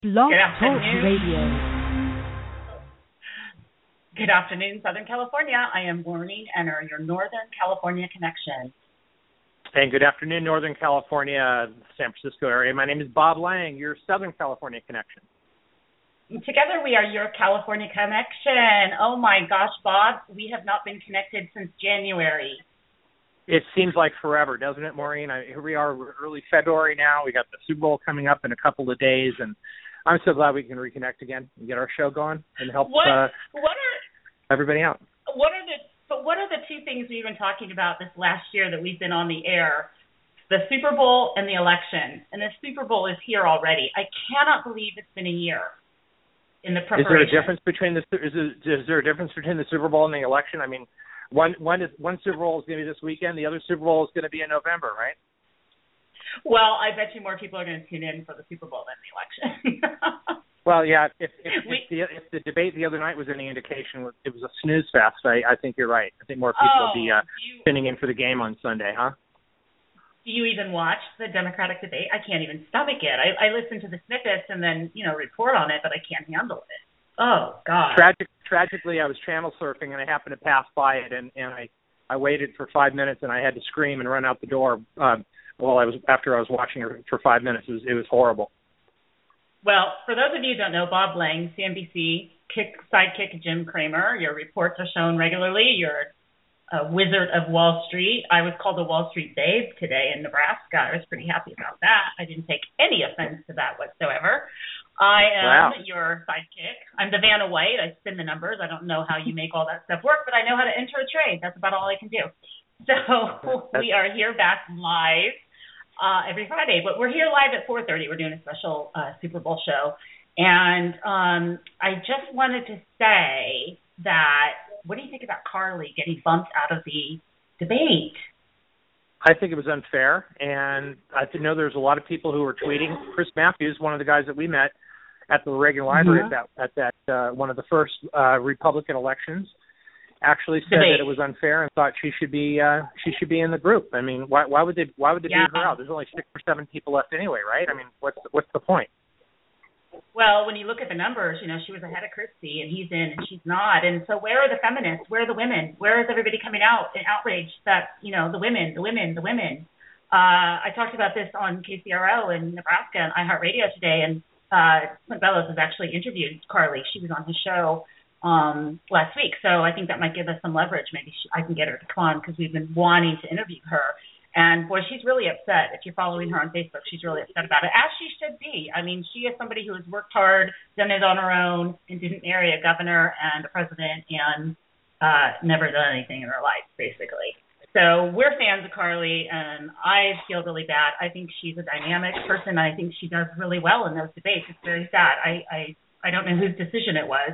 Blog Good Talk afternoon. Radio. Good afternoon, Southern California. I am Maureen Enner, your Northern California connection. And good afternoon, Northern California, San Francisco area. My name is Bob Lang, your Southern California connection. Together we are your California connection. Oh my gosh, Bob, we have not been connected since January. It seems like forever, doesn't it, Maureen? Here we are, we're early February now. We got the Super Bowl coming up in a couple of days, and I'm so glad we can reconnect again and get our show going and help everybody out. What are the two things we've been talking about this last year that we've been on the air? The Super Bowl and the election. And the Super Bowl is here already. I cannot believe it's been a year in the preparation. Is there a difference between the Super Bowl and the election? I mean, one Super Bowl is going to be this weekend. The other Super Bowl is going to be in November, right? Well, I bet you more people are going to tune in for the Super Bowl than the election. Well, yeah, if the debate the other night was any indication, it was a snooze fest. I think you're right. I think more people will be tuning in for the game on Sunday, huh? Do you even watch the Democratic debate? I can't even stomach it. I listen to the snippets and then, report on it, but I can't handle it. Oh, God. Tragically, I was channel surfing, and I happened to pass by it, and I waited for 5 minutes, and I had to scream and run out the door after I was watching her for 5 minutes. It was horrible. Well, for those of you who don't know, Bob Lang, CNBC sidekick Jim Cramer, your reports are shown regularly. You're a wizard of Wall Street. I was called a Wall Street babe today in Nebraska. I was pretty happy about that. I didn't take any offense to that whatsoever. I am your sidekick. I'm the Vanna White. I spin the numbers. I don't know how you make all that stuff work, but I know how to enter a trade. That's about all I can do. So we are here back live every Friday, but we're here live at 4:30. We're doing a special Super Bowl show. And I just wanted to say that, what do you think about Carly getting bumped out of the debate? I think it was unfair, and I know there's a lot of people who were tweeting. Chris Matthews, one of the guys that we met at the Reagan Library at that one of the first Republican elections, actually said that it was unfair and thought she should be in the group. I mean, why would they beat her out? There's only 6 or 7 people left anyway, right? I mean, what's the point? Well, when you look at the numbers, she was ahead of Christie, and he's in, and she's not. And so where are the feminists? Where are the women? Where is everybody coming out in outrage that, the women? I talked about this on KCRO in Nebraska and iHeartRadio today, and Clint Bellows has actually interviewed Carly. She was on his show last week, so I think that might give us some leverage. Maybe I can get her to come on because we've been wanting to interview her. And, boy, she's really upset. If you're following her on Facebook, she's really upset about it, as she should be. I mean, she is somebody who has worked hard, done it on her own, and didn't marry a governor and a president and never done anything in her life, basically. So we're fans of Carly, and I feel really bad. I think she's a dynamic person, and I think she does really well in those debates. It's very sad. I don't know whose decision it was.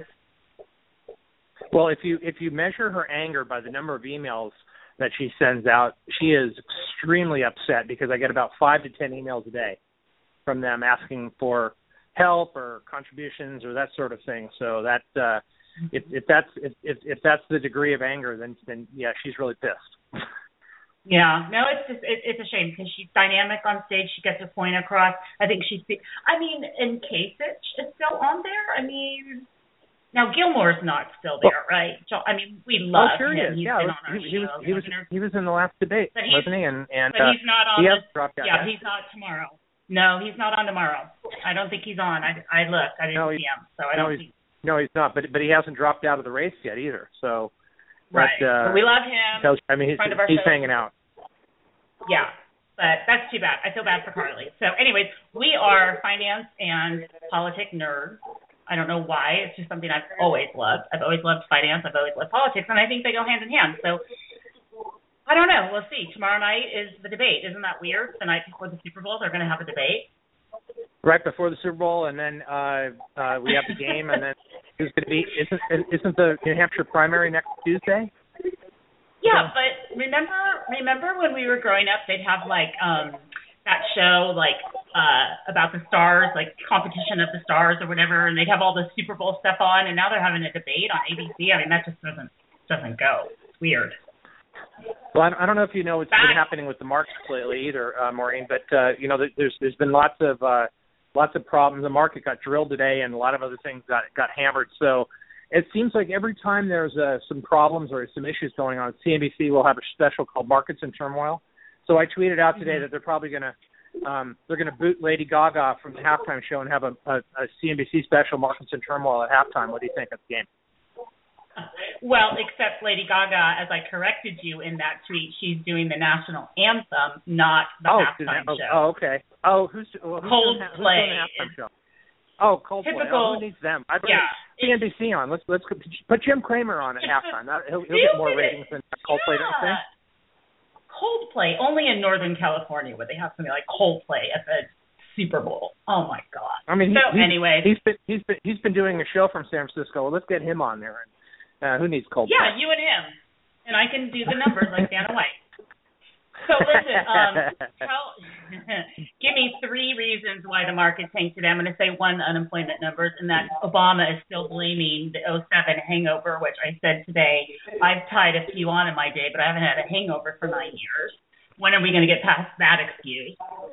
Well, if you measure her anger by the number of emails that she sends out, she is extremely upset because I get about 5 to 10 emails a day from them asking for help or contributions or that sort of thing. So that if that's the degree of anger, then yeah, she's really pissed. Yeah, no, it's a shame because she's dynamic on stage. She gets her point across. I think and Kasich is still on there. I mean, now Gilmore's not still there, right? I mean, we love him. He's been on our show. He was in the last debate, wasn't he? And but he's not on. He has dropped out. Yeah, he's not tomorrow. No, he's not on tomorrow. I don't think he's on. I looked. I didn't see him, so I don't think. No, he's not. But he hasn't dropped out of the race yet either. So. Right. But we love him. He's hanging out. Yeah. But that's too bad. I feel bad for Carly. So anyways, we are finance and politics nerds. I don't know why. It's just something I've always loved. I've always loved finance. I've always loved politics. And I think they go hand in hand. So I don't know. We'll see. Tomorrow night is the debate. Isn't that weird? The night before the Super Bowl, they're going to have a debate. Right before the Super Bowl, and then we have the game, and then there's going to be isn't the New Hampshire primary next Tuesday? Yeah, but remember when we were growing up, they'd have that show about the stars, like competition of the stars or whatever, and they'd have all the Super Bowl stuff on, and now they're having a debate on ABC. I mean, that just doesn't go. It's weird. Well, I don't know if you know what's been happening with the markets lately either, Maureen, but there's been lots of lots of problems. The market got drilled today, and a lot of other things got hammered. So it seems like every time there's some problems or some issues going on, CNBC will have a special called Markets in Turmoil. So I tweeted out today that they're probably going to boot Lady Gaga from the halftime show and have a CNBC special, Markets in Turmoil, at halftime. What do you think of the game? Well, except Lady Gaga, as I corrected you in that tweet, she's doing the national anthem, not the halftime show. Oh, okay. Oh, who's doing the halftime show? Oh, Coldplay. Typical. Who needs them? I put CNBC on. Let's put Jim Cramer on at halftime. He'll get more ratings than Coldplay, don't you think? Coldplay, only in Northern California would they have something like Coldplay at the Super Bowl. Oh my God! I mean, anyway, he's been doing a show from San Francisco. Well, let's get him on there. And who needs Coldplay? Yeah, you and him, and I can do the numbers like Dana White. So listen, give me 3 reasons why the market tanked today. I'm going to say 1, unemployment numbers, and that Obama is still blaming the 2007 hangover, which I said today. I've tied a few on in my day, but I haven't had a hangover for 9 years. When are we going to get past that excuse?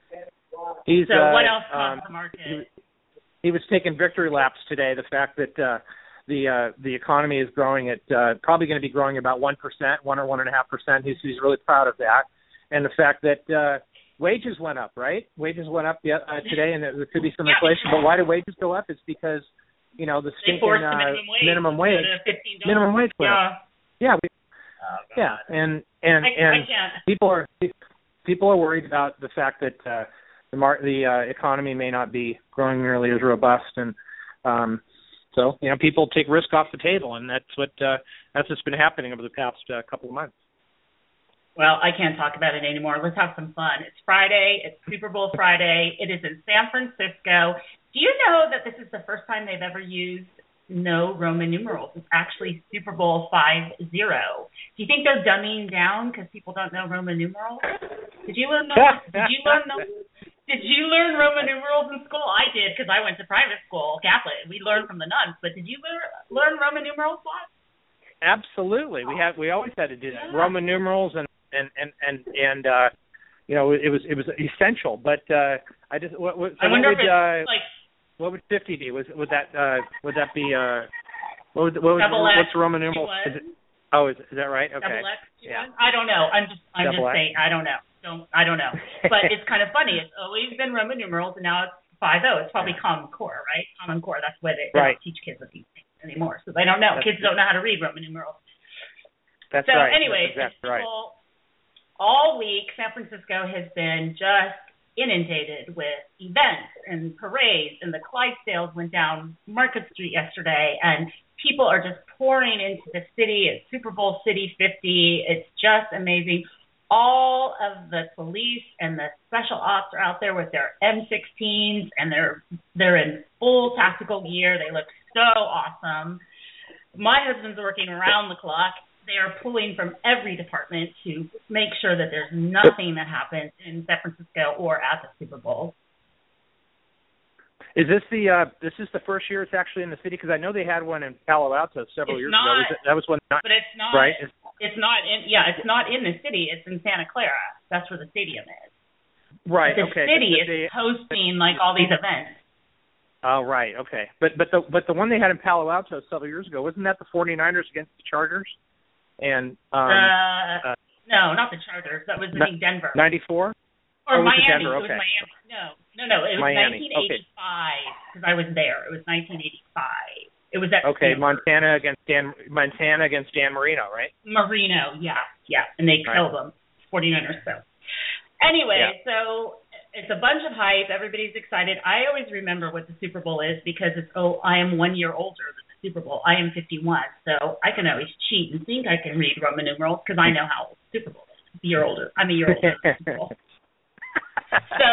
What else caused the market? He was taking victory laps today. The fact that the economy is growing at probably going to be growing about 1%, 1 or 1.5%. He's really proud of that. And the fact that wages went up, right? Wages went up today, and there could be some inflation. But why did wages go up? It's because, the stinking minimum wage went up. Yeah, and people are worried about the fact that the economy may not be growing nearly as robust, and so people take risk off the table, and that's what's been happening over the past couple of months. Well, I can't talk about it anymore. Let's have some fun. It's Friday. It's Super Bowl Friday. It is in San Francisco. Do you know that this is the first time they've ever used no Roman numerals? It's actually Super Bowl 50. Do you think they're dumbing down because people don't know Roman numerals? Did you learn Roman numerals in school? I did because I went to private school, Catholic. We learned from the nuns. But did you learn Roman numerals, Bob? Absolutely. We always had to do that. Roman numerals and it was essential. But I just what would 50 be? Would that be what's the Roman numeral? Is that right? Okay. Double X, I don't know. I'm just saying. I don't know. I don't know. But it's kind of funny. It's always been Roman numerals, and now it's 50. It's probably Common Core, right? Common Core. That's why they don't teach kids these things anymore. So they don't know. Kids don't know how to read Roman numerals. That's right. So anyway, all week, San Francisco has been just inundated with events and parades, and the Clydesdales went down Market Street yesterday, and people are just pouring into the city. It's Super Bowl City 50. It's just amazing. All of the police and the special ops are out there with their M16s, and they're in full tactical gear. They look so awesome. My husband's working around the clock. They are pulling from every department to make sure that there's nothing that happens in San Francisco or at the Super Bowl. Is this the first year it's actually in the city? Because I know they had one in Palo Alto several years ago. That was one. But it's not. Right. It's not in. Yeah, it's not in the city. It's in Santa Clara. That's where the stadium is. Right. The city is hosting all these events. Oh, right. Okay. But the one they had in Palo Alto several years ago, wasn't that the 49ers against the Chargers? And no, not the Chargers. That was in Denver. 94? Or Miami. Denver? Okay. It was Miami. No. It was Miami. 1985 because I was there. It was 1985. It was at Montana against Dan Marino, right? Marino, yeah, and they killed them, 49ers. So anyway, So it's a bunch of hype. Everybody's excited. I always remember what the Super Bowl is because I am 1 year older than the Super Bowl. I am 51, so I can always cheat and think I can read Roman numerals because I know how old the Super Bowl is. I'm a year older than the Super Bowl. So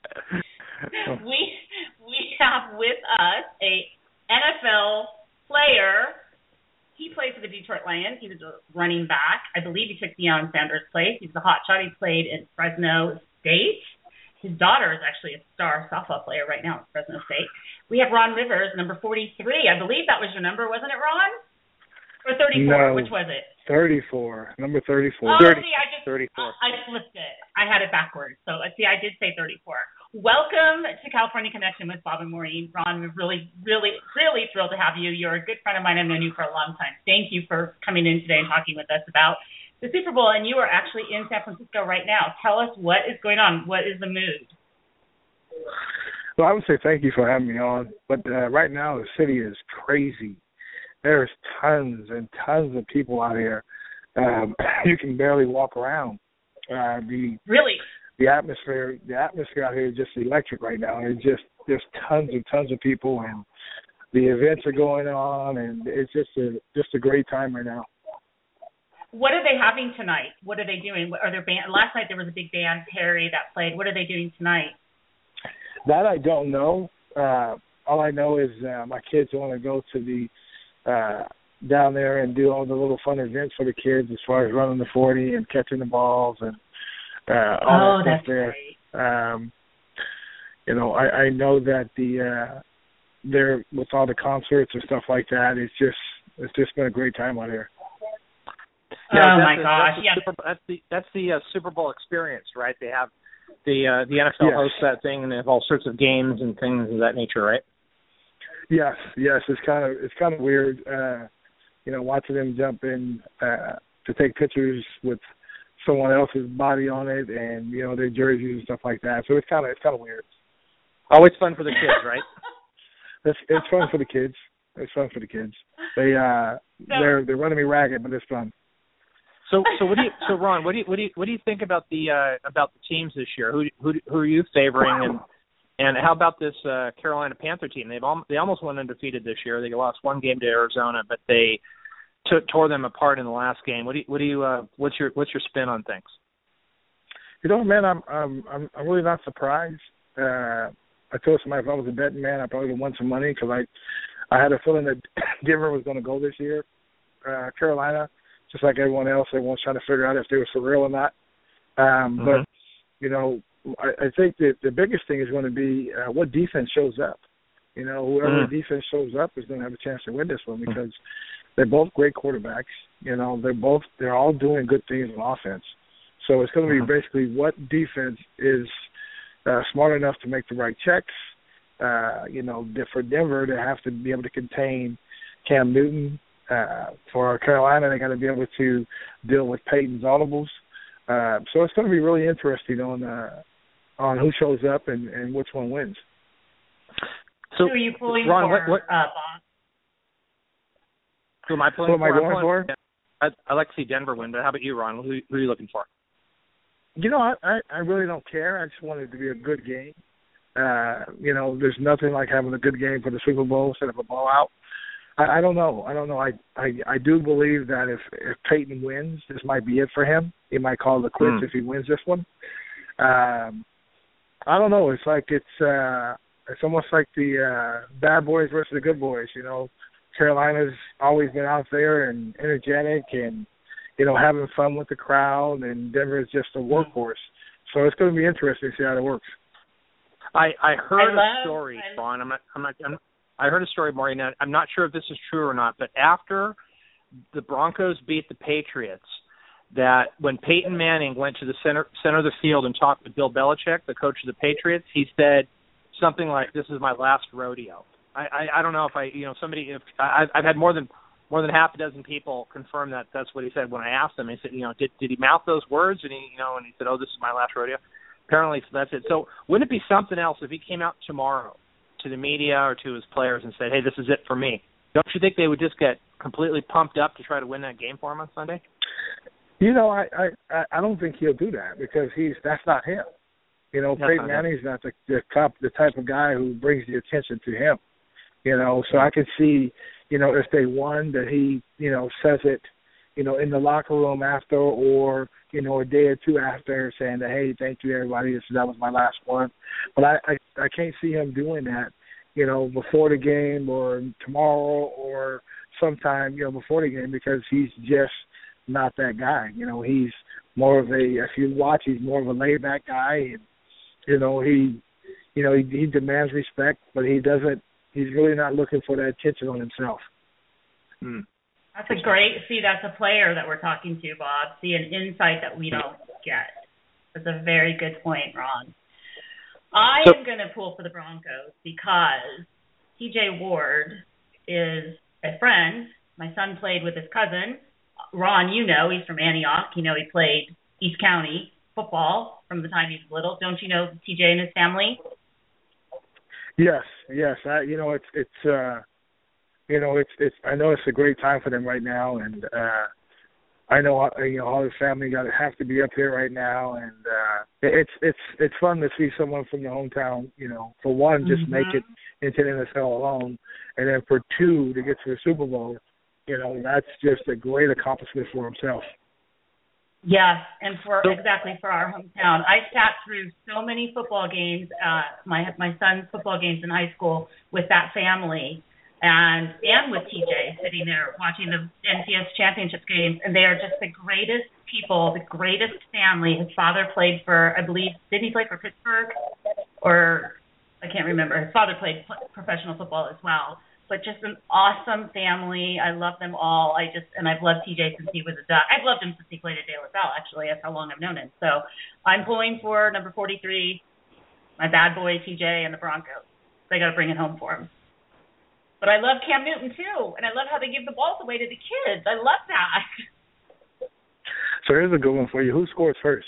we have with us a NFL player. He played for the Detroit Lions. He was a running back. I believe he took Deion Sanders' place. He was a hotshot. He played in Fresno State. His daughter is actually a star softball player right now at Fresno State. We have Ron Rivers, number 43. I believe that was your number, wasn't it, Ron? Or 34? No, which was it? 34. Number 34. Oh, 30, see, 34. I flipped it. I had it backwards. So, see, I did say 34. Welcome to California Connection with Bob and Maureen. Ron, we're really, really, really thrilled to have you. You're a good friend of mine. I've known you for a long time. Thank you for coming in today and talking with us about the Super Bowl. And you are actually in San Francisco right now. Tell us what is going on. What is the mood? Well, I would say thank you for having me on. But right now the city is crazy. There's tons and tons of people out here. You can barely walk around. Really? The atmosphere out here is just electric right now. There's tons and tons of people, and the events are going on, and it's just a great time right now. What are they having tonight? What are they doing? Are there last night there was a big band, Perry, that played. What are they doing tonight? That I don't know. All I know is my kids want to go to the down there and do all the little fun events for the kids, as far as running the 40 and catching the balls and all that stuff there. Great. I know that they're with all the concerts and stuff like that. It's just been a great time out here. Yeah, my gosh! That's the Super Bowl experience, right? They have the NFL hosts that thing, and they have all sorts of games and things of that nature, right? Yes. It's kind of weird, watching them jump in to take pictures with someone else's body on it, and their jerseys and stuff like that. So it's kind of weird. Always fun for the kids, right? It's fun for the kids. It's fun for the kids. They're running me ragged, but it's fun. So Ron, what do you think about the teams this year? Who are you favoring, and how about this Carolina Panther team? They almost went undefeated this year. They lost one game to Arizona, but they tore them apart in the last game. What's your spin on things? Man, I'm really not surprised. I told somebody if I was a betting man, I probably would have won some money, because I had a feeling that Denver was going to go this year. Carolina, just like everyone else, everyone's trying to figure out if they were for real or not. But I think that the biggest thing is going to be what defense shows up. Whoever defense shows up is going to have a chance to win this one, because they're both great quarterbacks. They're all doing good things on offense. So it's going to be basically what defense is smart enough to make the right checks. For Denver, they have to be able to contain Cam Newton. For Carolina, they got to be able to deal with Peyton's audibles. So it's going to be really interesting on who shows up and which one wins. So who are you pulling Ron, for, Bob? Who am I pulling for? Who am I going for? I'd like to see Denver win, but how about you, Ron? Who are you looking for? I really don't care. I just want it to be a good game. There's nothing like having a good game for the Super Bowl instead of a blowout. I don't know. I do believe that if Peyton wins, this might be it for him. He might call it quits if he wins this one. I don't know. It's almost like the bad boys versus the good boys. Carolina's always been out there and energetic and having fun with the crowd, and Denver is just a workhorse. So it's going to be interesting to see how it works. I heard a story, Ron. I heard a story, Maureen. I'm not sure if this is true or not, but after the Broncos beat the Patriots, that when Peyton Manning went to the center of the field and talked with Bill Belichick, the coach of the Patriots, he said something like, "This is my last rodeo." I don't know if I've had more than half a dozen people confirm that that's what he said when I asked him. He said, did he mouth those words? And he said, "Oh, this is my last rodeo." Apparently, so that's it. So wouldn't it be something else if he came out tomorrow to the media or to his players and said, "Hey, this is it for me"? Don't you think they would just get completely pumped up to try to win that game for him on Sunday? I don't think he'll do that, because that's not him. Peyton Manning's not the type of guy who brings the attention to him. So I could see, if they won, that he, says it, in the locker room after, or, a day or two after, saying that, "Hey, thank you, everybody. That was my last one." But I can't see him doing that, before the game or tomorrow or sometime, before the game, because he's just not that guy. He's more of if you watch, he's more of a laid-back guy. And, he demands respect, but he's really not looking for that attention on himself. That's a player that we're talking to, Bob. See, an insight that we don't get. That's a very good point, Ron. I am going to pull for the Broncos because TJ Ward is a friend. My son played with his cousin. Ron, he's from Antioch. He played East County football from the time he was little. Don't you know TJ and his family? Yes. It's I know it's a great time for them right now, and I know all his family have to be up here right now, and it's fun to see someone from the hometown. For one, just make it into the NFL alone, and then for two, to get to the Super Bowl. That's just a great accomplishment for himself. Yes, and for our hometown. I sat through so many football games, my son's football games in high school with that family, and with TJ sitting there watching the NCS championship games, and they are just the greatest people, the greatest family. His father played for, I believe, didn't he play for Pittsburgh? Or I can't remember. His father played professional football as well. But just an awesome family. I love them all. And I've loved TJ since he was a Duck. I've loved him since he played at De La Salle, actually. That's how long I've known him. So I'm pulling for number 43, my bad boy TJ and the Broncos. They got to bring it home for him. But I love Cam Newton, too. And I love how they give the balls away to the kids. I love that. So here's a good one for you. Who scores first?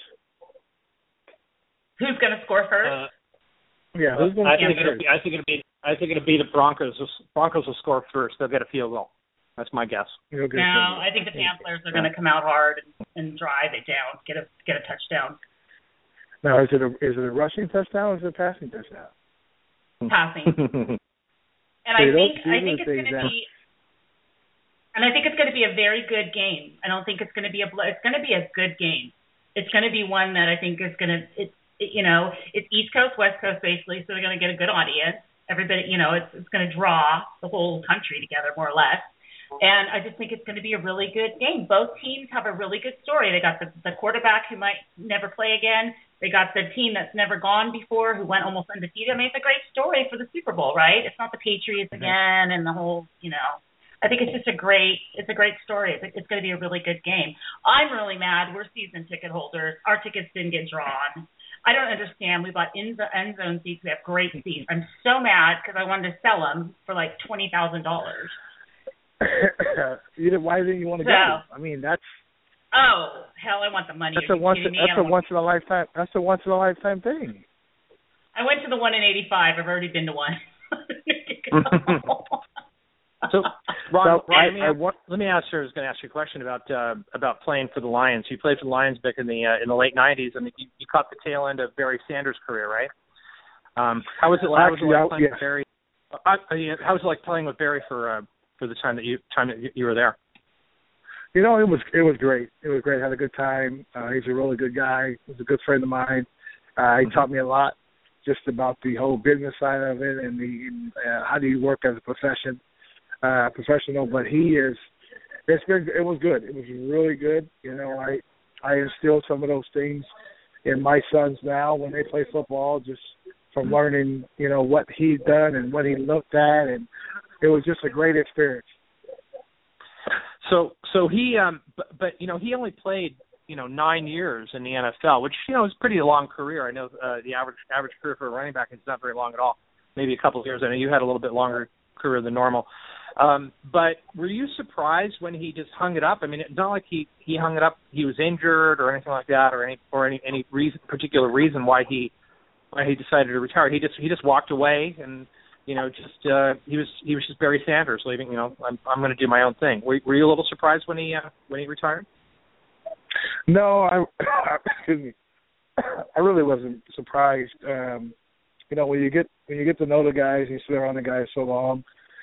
Who's going to score first? Who's going to score first? I think it'll be the Broncos. The Broncos will score first. They'll get a field goal. That's my guess. No, I think the Panthers are going to come out hard and drive it down, get a touchdown. Now, is it a rushing touchdown or is it a passing touchdown? Passing. And I think it's going to be. And I think it's going to be a very good game. I don't think it's going to be it's going to be a good game. It's going to be one that I think is going to it's East Coast, West Coast basically, so they're going to get a good audience. Everybody, it's going to draw the whole country together more or less. And I just think it's going to be a really good game. Both teams have a really good story. They got the quarterback who might never play again. They got the team that's never gone before who went almost undefeated. I mean, it's a great story for the Super Bowl, right? It's not the Patriots again and the whole, I think it's just a great story. It's going to be a really good game. I'm really mad. We're season ticket holders. Our tickets didn't get drawn. I don't understand. We bought end zone seats. We have great seats. I'm so mad because I wanted to sell them for like $20,000. Why didn't you want to go? I mean, that's. Oh hell! I want the money. That's a once in a lifetime. That's a once in a lifetime thing. I went to the one in '85. I've already been to one. So, Ron, let me ask you. I was going to ask you a question about playing for the Lions. You played for the Lions back in the late '90s. I mean, you caught the tail end of Barry Sanders' career, right? How was it like playing with Barry? How was it like playing with Barry for the time that you were there? It was great. It was great. I had a good time. He's a really good guy. He's a good friend of mine. He taught me a lot just about the whole business side of it and the how do you work as a professional. But it was good. It was really good. I instilled some of those things in my sons now when they play football, just from learning, what he'd done and what he looked at, and it was just a great experience. So he, but he only played 9 years in the NFL, which is a pretty long career. I know the average career for a running back is not very long at all. Maybe a couple of years. I know you had a little bit longer career than normal. But were you surprised when he just hung it up? I mean, it's not like he hung it up. He was injured or anything like that, or any particular reason why he decided to retire. He just walked away and. He was just Barry Sanders leaving. I'm going to do my own thing. Were you a little surprised when he retired? No, excuse me. I really wasn't surprised. When you get to know the guys, you sit around the guys so long,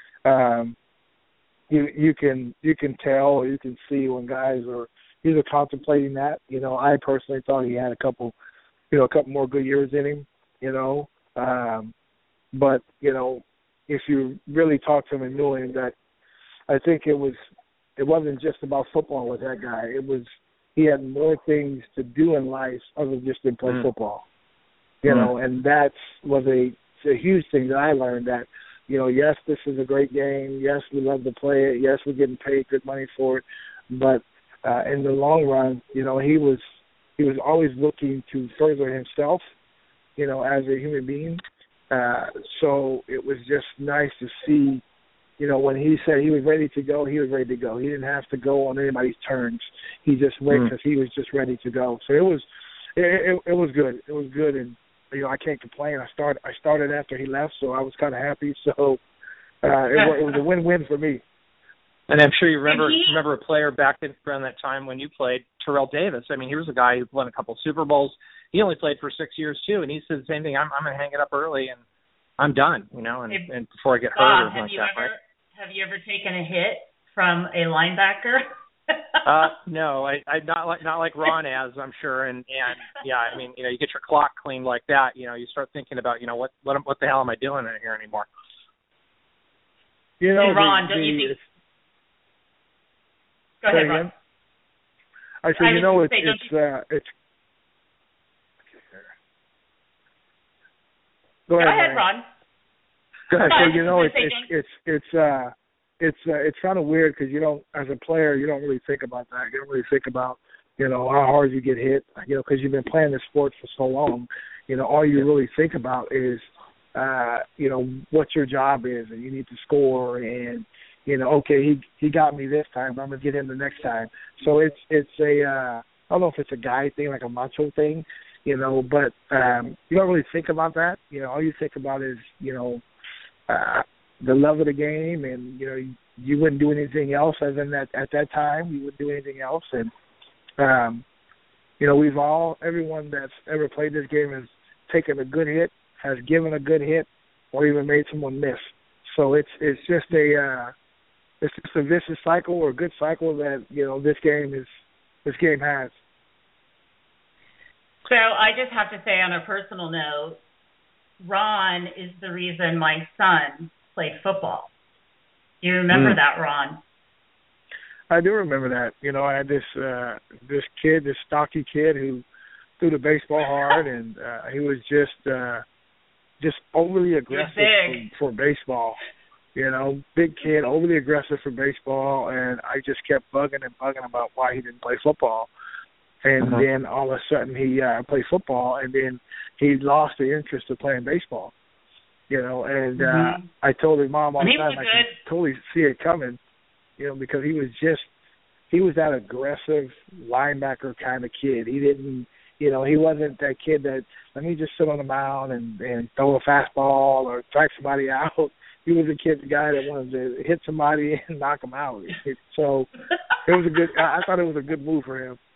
you can tell or you can see when guys are either contemplating that. I personally thought he had a couple more good years in him. But, if you really talk to him and knew him, that I think it wasn't just about football with that guy. He had more things to do in life other than just to play football. And that was a huge thing that I learned that, yes, this is a great game. Yes, we love to play it. Yes, we're getting paid good money for it. But in the long run, he was always looking to further himself as a human being. So it was just nice to see, when he said he was ready to go, he was ready to go. He didn't have to go on anybody's terms. He just went because he was just ready to go. So it was good. It was good, and I can't complain. I started after he left, so I was kind of happy. So it was a win-win for me. And I'm sure you remember a player back around that time when you played, Terrell Davis. I mean, he was a guy who won a couple Super Bowls. He only played for 6 years too, and he said the same thing. I'm going to hang it up early, and I'm done. And before I get hurt or something like that. Right? Have you ever taken a hit from a linebacker? No, I not like Ron has, I'm sure, and yeah, I mean, you get your clock cleaned like that, you start thinking about, what the hell am I doing in here anymore? And Ron, don't you think? Go ahead, Ron. I said, it's. Go ahead, Ron. Go ahead. So it's kind of weird because as a player, you don't really think about that. You don't really think about how hard you get hit. Because you've been playing this sport for so long. All you really think about is what your job is, and you need to score, and okay, he got me this time, but I'm gonna get him the next time. So it's a I don't know if it's a guy thing, like a macho thing, but you don't really think about that. All you think about is the love of the game, and you wouldn't do anything else other than that at that time. You wouldn't do anything else, and everyone that's ever played this game has taken a good hit, has given a good hit, or even made someone miss. So it's just a vicious cycle, or a good cycle that this game has. So I just have to say, on a personal note, Ron is the reason my son played football. Do you remember that, Ron? I do remember that. I had this stocky kid who threw the baseball hard, and he was just overly aggressive for baseball. Big kid, overly aggressive for baseball, and I just kept bugging about why he didn't play football. And then all of a sudden he played football, and then he lost the interest of playing baseball. And I told his mom all the time, I could totally see it coming, because he was that aggressive linebacker kind of kid. He didn't, he wasn't that kid that, let me just sit on the mound and throw a fastball or strike somebody out. He was the guy that wanted to hit somebody and knock him out. So I thought it was a good move for him.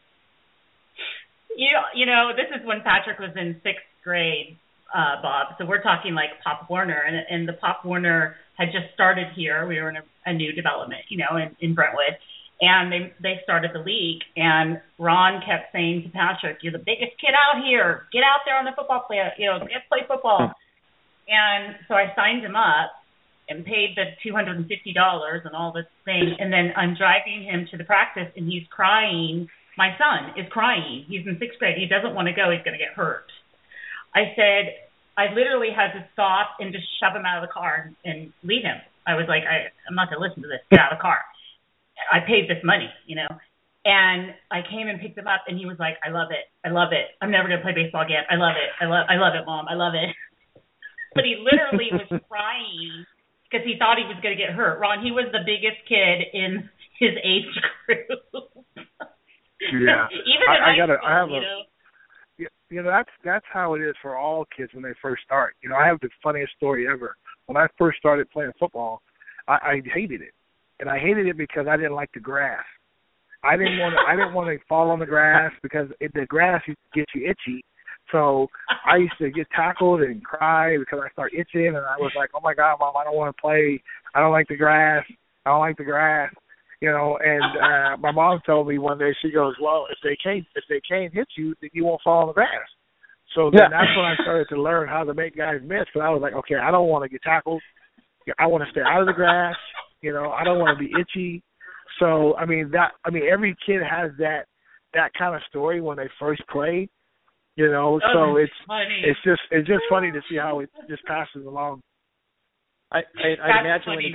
This is when Patrick was in 6th grade, Bob. So we're talking like Pop Warner, and the Pop Warner had just started here. We were in a new development, in Brentwood, and they started the league. And Ron kept saying to Patrick, "You're the biggest kid out here. Get out there on the football field. Get play football." And so I signed him up and paid the $250 and all this thing. And then I'm driving him to the practice, and he's crying. My son is crying. He's in 6th grade. He doesn't want to go. He's going to get hurt. I said, I literally had to stop and just shove him out of the car and leave him. I was like, I'm not going to listen to this. Get out of the car. I paid this money, And I came and picked him up, and he was like, I love it. I love it. I'm never going to play baseball again. I love it. I love it, Mom. I love it. But he literally was crying because he thought he was going to get hurt. Ron, he was the biggest kid in his age group. Yeah. Even that's how it is for all kids when they first start. I have the funniest story ever. When I first started playing football, I hated it, and I hated it because I didn't like the grass. I didn't want to fall on the grass because the grass used to get you itchy. So I used to get tackled and cry because I started itching, and I was like, "Oh my God, Mom, I don't want to play. I don't like the grass. I don't like the grass." And my mom told me one day, she goes, "Well, if they can't hit you, then you won't fall on the grass." So then that's when I started to learn how to make guys miss. Because I was like, okay, I don't want to get tackled. I want to stay out of the grass. I don't want to be itchy. So every kid has that kind of story when they first play. So it's just funny to see how it just passes along. I'd imagine when you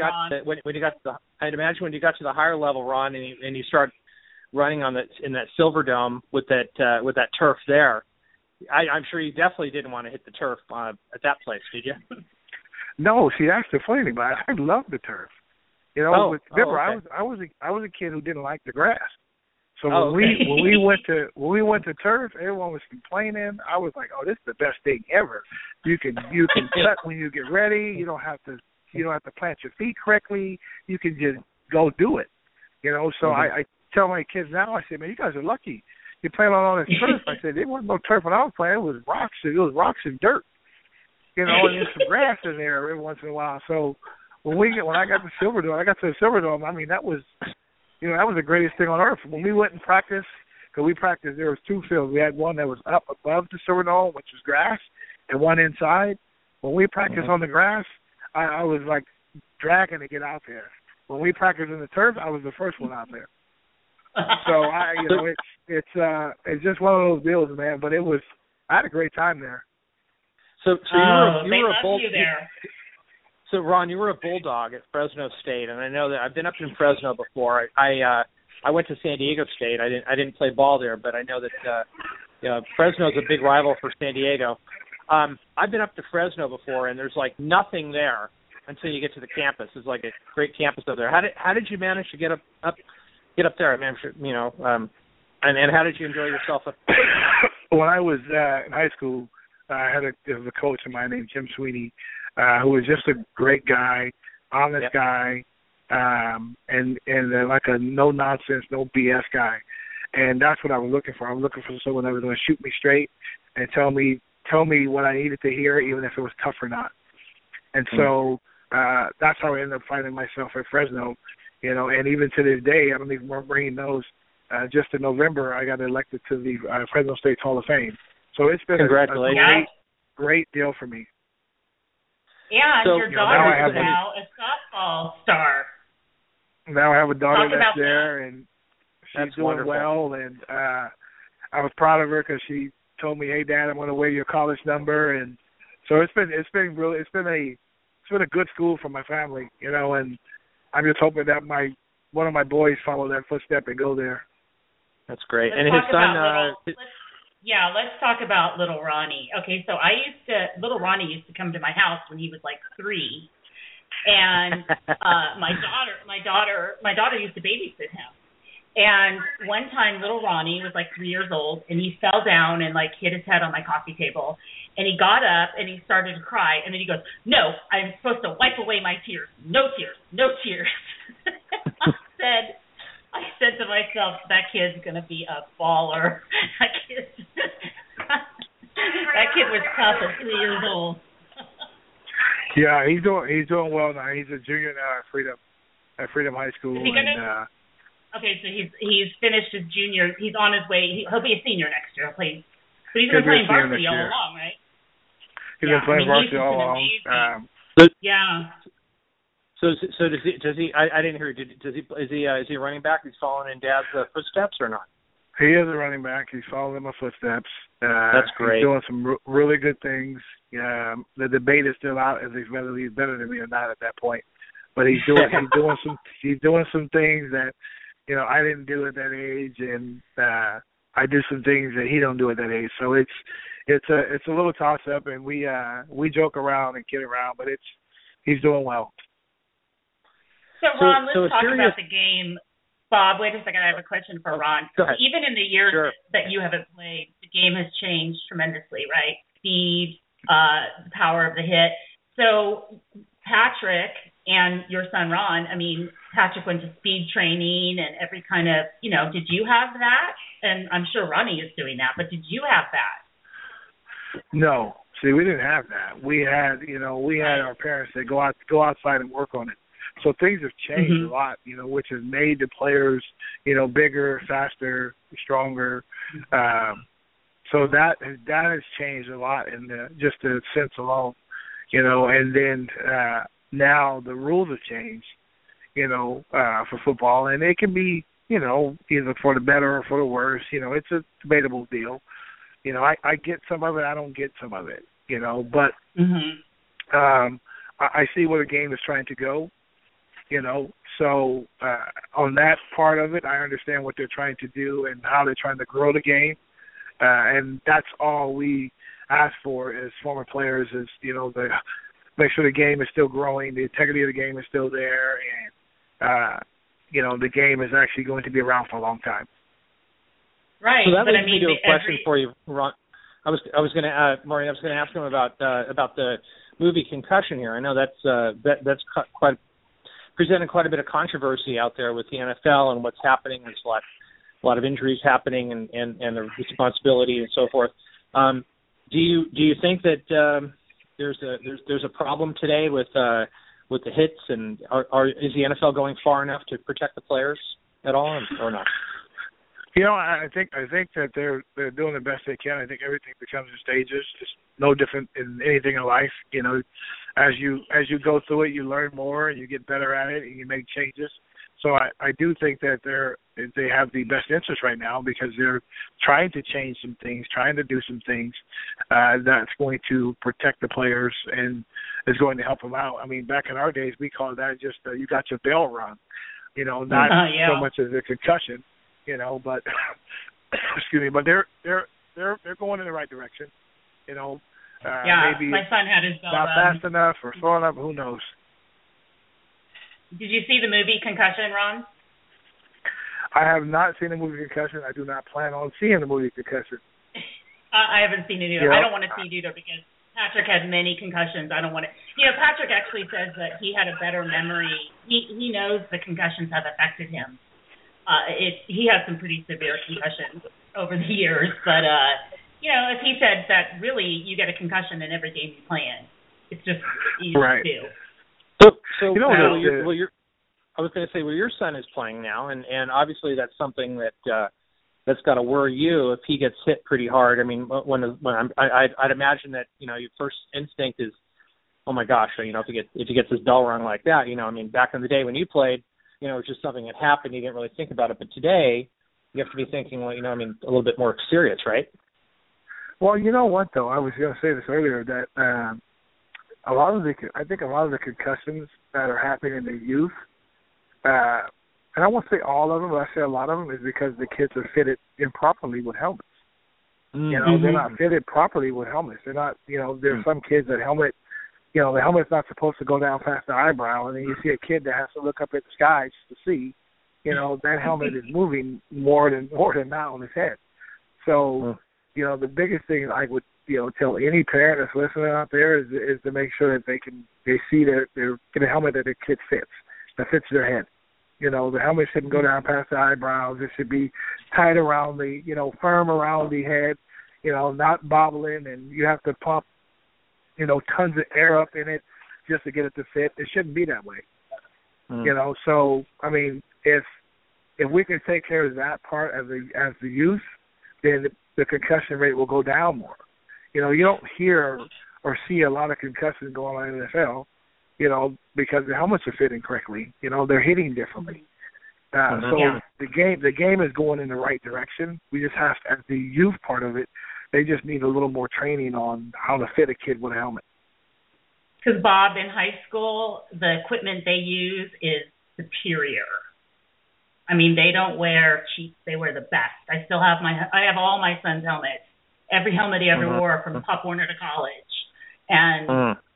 got to the higher level, Ron, and you start running in that Silverdome with that turf there, I'm sure you definitely didn't want to hit the turf at that place, did you? No, see, that's the funny thing about it. I love the turf. You know, remember, okay. I was a kid who didn't like the grass. So okay. when we went to turf, everyone was complaining. I was like, "Oh, this is the best thing ever. You can cut when you get ready. You don't have to plant your feet correctly. You can just go do it." You know, so I tell my kids now, I say, "Man, you guys are lucky. You're playing on all this turf." I said, "There wasn't no turf when I was playing. It was rocks. It was rocks and dirt. You know, and there's some grass in there every once in a while." So when I got to the Silverdome, I mean, that was the greatest thing on earth. When we went and practiced, because we practiced, there was two fields. We had one that was up above the Silverdome, which was grass, and one inside. When we practiced on the grass, I was like dragging to get out there. When we practiced in the turf, I was the first one out there. So it's just one of those deals, man. But I had a great time there. So you were a Bulldog there. So Ron, you were a Bulldog at Fresno State, and I know that I've been up in Fresno before. I went to San Diego State. I didn't play ball there, but I know that Fresno is a big rival for San Diego. I've been up to Fresno before, and there's like nothing there until you get to the campus. It's like a great campus up there. How did you manage to get up there? I mean, I'm sure, and how did you enjoy yourself up there? When I was in high school, I had a coach of mine named Jim Sweeney, who was just a great guy, honest guy, and like a no nonsense, no BS guy. And that's what I was looking for. I was looking for someone that was going to shoot me straight and tell me what I needed to hear, even if it was tough or not. And so that's how I ended up finding myself at Fresno, and even to this day, I don't even remember bringing those. Just in November, I got elected to the Fresno State Hall of Fame. So it's been a great deal for me. Yeah, and your daughter is now a softball star. Now I have a daughter that's there, and she's doing wonderful. well. And I was proud of her because she told me, "Hey, Dad, I'm going to wear your college number." And so it's been a good school for my family, and I'm just hoping that one of my boys follow that footstep and go there. That's great. Let's and his son. Let's talk about little Ronnie. Okay, so little Ronnie used to come to my house when he was like 3, and my daughter used to babysit him. And one time, little Ronnie was like 3 years old, and he fell down and like hit his head on my coffee table. And he got up and he started to cry, and then he goes, "No, I'm supposed to wipe away my tears. No tears, no tears." I said to myself, that kid's gonna be a baller. That kid was tough at 3 years old. Yeah, he's doing well now. He's a junior now at Freedom High School. Okay, so he's finished his junior. He's on his way. He'll be a senior next year. But he's been playing varsity all along, right? He's been playing varsity all along. Yeah. So does he? I didn't hear. Is he a running back? He's following in Dad's footsteps or not? He is a running back. He's following in my footsteps. That's great. He's doing some really good things. The debate is still out as whether he's better than me or not at that point. But he's doing some things that I didn't do at that age, and I do some things that he don't do at that age. So it's a little toss up, and we joke around and kid around, but he's doing well. So Ron, let's talk about the game. Bob, wait a second. I have a question for Ron. Go ahead. Even in the years that you haven't played, the game has changed tremendously, right? Speed, the power of the hit. So Patrick and your son Ron, Patrick went to speed training and every kind of, did you have that? And I'm sure Ronnie is doing that, but did you have that? No. See, we didn't have that. We had our parents that go outside and work on it. So things have changed a lot, which has made the players, bigger, faster, stronger. So that has changed a lot in just the sense alone, and then now the rules have changed, for football, and it can be, either for the better or for the worse. It's a debatable deal. I get some of it, I don't get some of it, but I see where the game is trying to go. So on that part of it, I understand what they're trying to do and how they're trying to grow the game. and that's all we ask for as former players is, the make sure the game is still growing, the integrity of the game is still there, and, the game is actually going to be around for a long time. Right. So that leads me to a question for you, Ron. I was going to, Maureen, I was going to ask him about the movie Concussion here. I know that's presented quite a bit of controversy out there with the NFL and what's happening. There's a lot of injuries happening and the responsibility and so forth. Do you think that there's a problem today with the hits, and is the NFL going far enough to protect the players at all, or not? I think that they're doing the best they can. I think everything becomes in stages. It's no different in anything in life. As you go through it, you learn more and you get better at it and you make changes. So I do think that they have the best interest right now because they're trying to change some things, trying to do some things that's going to protect the players and is going to help them out. I mean, back in our days, we called that just you got your bell rung, not so much as a concussion, but excuse me, but they're going in the right direction, Maybe my son had his bell not rung. fast enough or slow enough, who knows. Did you see the movie Concussion, Ron? I have not seen the movie Concussion. I do not plan on seeing the movie Concussion. I haven't seen it either. I don't want to see it either because Patrick had many concussions. I don't want to. Patrick actually says that he had a better memory. He knows the concussions have affected him. He has some pretty severe concussions over the years, but as he said, that really you get a concussion in every game you play in. It's just easy to do. So I was going to say, your son is playing now, and obviously that's something that's got to worry you if he gets hit pretty hard. I mean, I'd imagine that your first instinct is, oh my gosh, if he gets his bell rung like that, I mean, back in the day when you played, it was just something that happened. You didn't really think about it, but today you have to be thinking, a little bit more serious, right? Well, you know what though, I was going to say this earlier that. I think a lot of the concussions that are happening in the youth, and I won't say all of them, but I say a lot of them is because the kids are fitted improperly with helmets. Mm-hmm. They're not fitted properly with helmets. They're not, there's some kids that helmet, the helmet's not supposed to go down past the eyebrow, and then you see a kid that has to look up at the skies to see, that helmet is moving more than that on his head. So, the biggest thing I would tell any parent that's listening out there is to make sure that they see that they're getting a helmet that their kid that fits their head. The helmet shouldn't go down past the eyebrows. It should be tight around firm around the head, not bobbling, and you have to pump, tons of air up in it just to get it to fit. It shouldn't be that way. So I mean, if we can take care of that part as the youth, then the concussion rate will go down more. You don't hear or see a lot of concussions going on in the NFL, because the helmets are fitting correctly. They're hitting differently. So the game is going in the right direction. We just have, as the youth part of it, they just need a little more training on how to fit a kid with a helmet. Because, Bob, in high school, the equipment they use is superior. I mean, they don't wear cheap. They wear the best. I have all my son's helmets. Every helmet he ever wore from Pop Warner to college. And,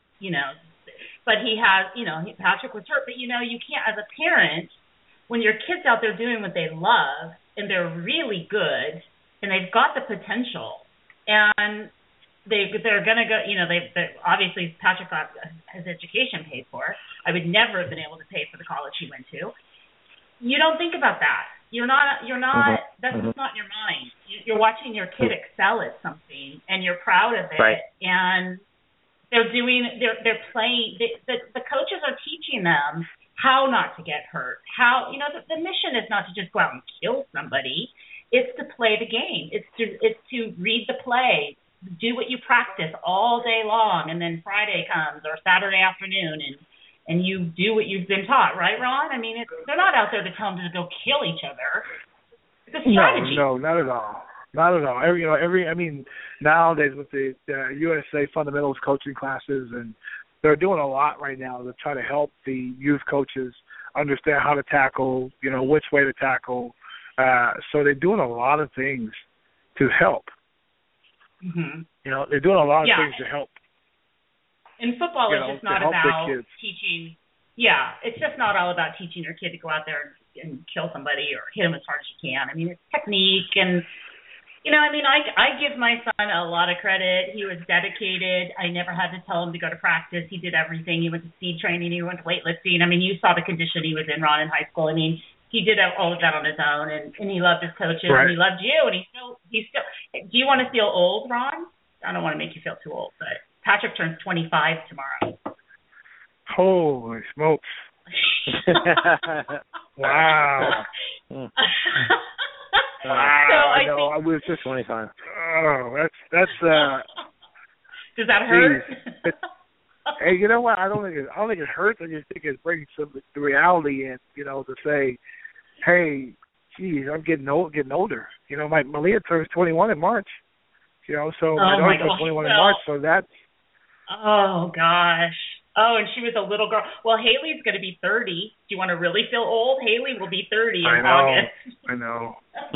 but he has, Patrick was hurt, but, you can't, as a parent, when your kid's out there doing what they love and they're really good and they've got the potential and they're going to go, they obviously Patrick got his education paid for. I would never have been able to pay for the college he went to. You don't think about that. You're not, that's just not in your mind. You're watching your kid excel at something and you're proud of it. Right. And they're playing, the coaches are teaching them how not to get hurt. How, the mission is not to just go out and kill somebody. It's to play the game. It's to read the play, do what you practice all day long, and then Friday comes or Saturday afternoon and you do what you've been taught, right, Ron? I mean, they're not out there to tell them to go kill each other. It's a strategy. No, not at all. Not at all. Nowadays with the USA fundamentals coaching classes, and they're doing a lot right now to try to help the youth coaches understand how to tackle, which way to tackle. So they're doing a lot of things to help. Mhm. You know, they're doing a lot of Yeah. things to help. And football is just not about kids. teaching. Yeah, it's just not all about teaching your kid to go out there and kill somebody or hit them as hard as you can. I mean, it's technique and, you know, I mean, I give my son a lot of credit. He was dedicated. I never had to tell him to go to practice. He did everything. He went to speed training. He went to weightlifting. I mean, you saw the condition he was in, Ron, in high school. I mean, he did all of that on his own, and he loved his coaches, right. and he loved you, and he's still. Do you want to feel old, Ron? I don't want to make you feel too old, but Patrick turns 25 tomorrow. Holy smokes! Wow. Wow. So I know. I was just 25. Oh, that's. Does that hurt? Hey, you know what? I don't think it hurts. I just think it brings some the reality in. You know, to say, hey, geez, I'm getting older. You know, my Leah turns 21 in March. You know, so my daughter turns 21 in March. So that's. Oh gosh. Oh, and she was a little girl. Well, Haley's going to be 30. Do you want to really feel old? Haley will be 30 in August. I know.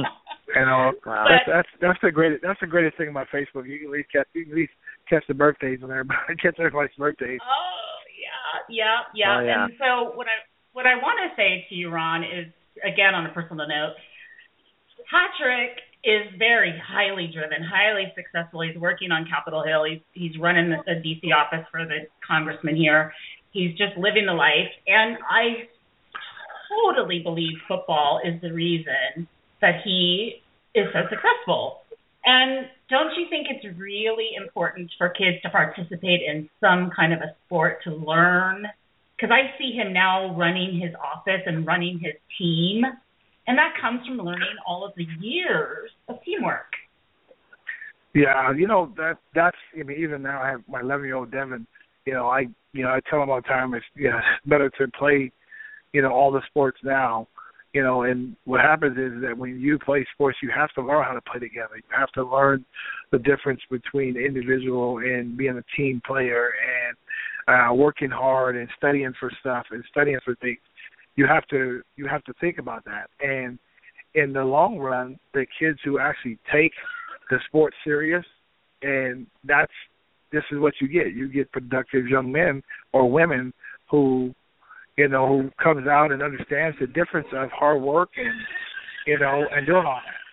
Wow. That's the greatest thing about Facebook. You can at least catch the birthdays on there. Catch everybody's birthdays. Oh yeah. Oh, yeah. And so what I want to say to you, Ron, is again on a personal note. Patrick is very highly driven, highly successful. He's working on Capitol Hill. He's running the D.C. office for the congressman here. He's just living the life. And I totally believe football is the reason that he is so successful. And don't you think it's really important for kids to participate in some kind of a sport to learn? Because I see him now running his office and running his team. And that comes from learning all of the years of teamwork. Yeah, you know, that's I mean, even now I have my 11-year-old Devin, I tell him all the time it's better to play, all the sports now. And what happens is that when you play sports, you have to learn how to play together. You have to learn the difference between individual and being a team player and working hard and studying for stuff and studying for things. You have to think about that. And in the long run, the kids who actually take the sport serious, and this is what you get. You get productive young men or women who comes out and understands the difference of hard work and and doing all that.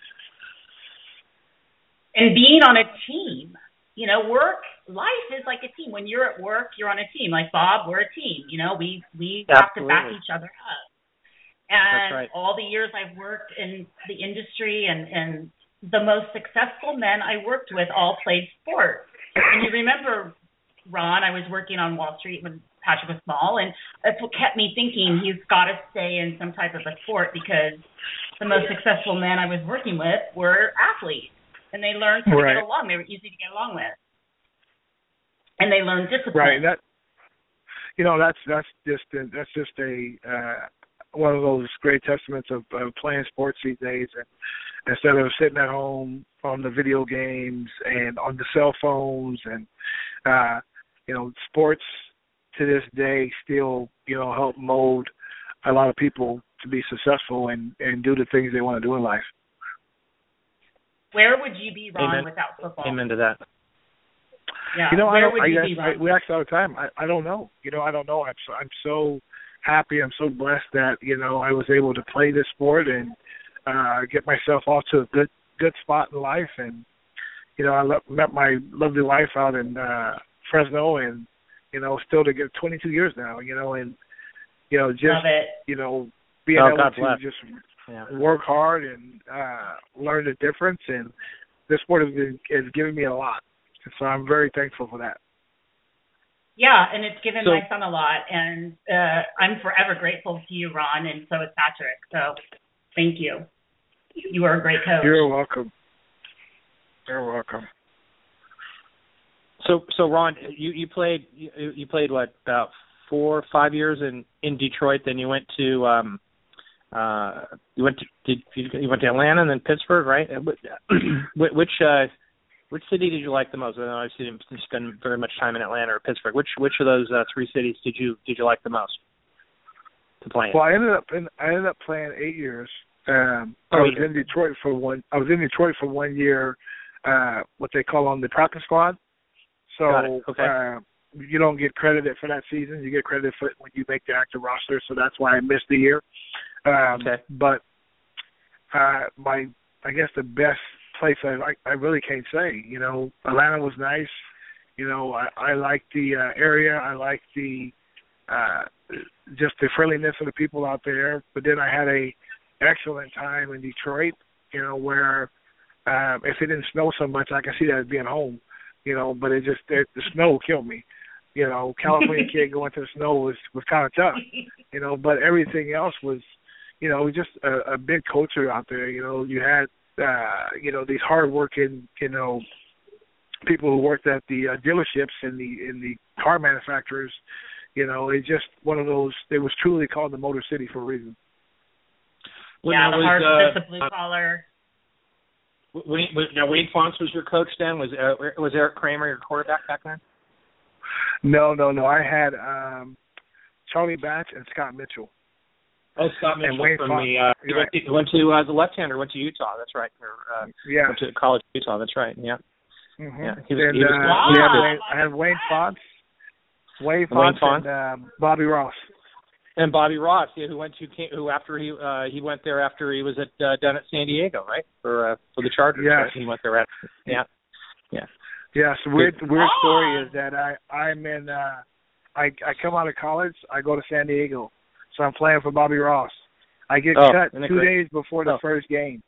And being on a team. Life is like a team. When you're at work, you're on a team. Like Bob, we're a team. We have to back each other up. And that's right. All the years I've worked in the industry and the most successful men I worked with all played sports. And you remember, Ron, I was working on Wall Street when Patrick was small, and that's what kept me thinking he's got to stay in some type of a sport because the most successful men I was working with were athletes. And they learned how to get along. They were easy to get along with. And they learned discipline. Right. That's just a one of those great testaments of playing sports these days. And instead of sitting at home on the video games and on the cell phones and sports to this day still help mold a lot of people to be successful and do the things they want to do in life. Where would you be, Ron, without football? Amen to that. Yeah. Where would you be, Ron? We ask all the time. I don't know. I don't know. I'm so happy. I'm so blessed that I was able to play this sport and get myself off to a good spot in life. And I met my lovely wife out in Fresno, and still to get 22 years now. And just love it. Being able God to bless. just work hard and learn the difference. And this sport has given me a lot. So I'm very thankful for that. Yeah, and it's given my son a lot. And I'm forever grateful to you, Ron, and so is Patrick. So thank you. You are a great coach. You're welcome. You're welcome. So Ron, you played what, about 4 or 5 years in Detroit, then you went to you went to Atlanta and then Pittsburgh, right? Which city did you like the most? I know obviously you didn't spend very much time in Atlanta or Pittsburgh. Which of those 3 cities did you like the most to play in? Well, I ended up playing 8 years. I was in Detroit for 1 year what they call on the practice squad. So okay. You don't get credited for that season. You get credited for it when you make the active roster. So that's why I missed the year. Okay. But I guess the best place I really can't say. You know, Atlanta was nice. You know, I liked the area. I liked the just the friendliness of the people out there. But then I had a excellent time in Detroit. You know, where if it didn't snow so much, I can see that as being home. You know, but the snow killed me. You know, California kid going to the snow was kind of tough. You know, but everything else was, you know, just a big culture out there. You know, you had, you know, these hardworking, you know, people who worked at the dealerships and the car manufacturers. You know, it's just one of those. It was truly called the Motor City for a reason. Yeah, the hard, the blue collar. Now, Wade Fonts was your coach then? Was Eric Kramer your quarterback back then? No. I had Charlie Batch and Scott Mitchell. Oh, Scott Mitchell from he went to the left-hander, went to Utah. That's right. Went to college in Utah. That's right. Yeah. Mm-hmm. Yeah. I had Wayne Fonts. And Bobby Ross. And Bobby Ross, who after he went there after he was down at San Diego, right? For the Chargers. Yes. Right? He went there after. Yeah. Yes, weird story is that I'm in I come out of college, I go to San Diego. So I'm playing for Bobby Ross. I get cut 2 days before the first game.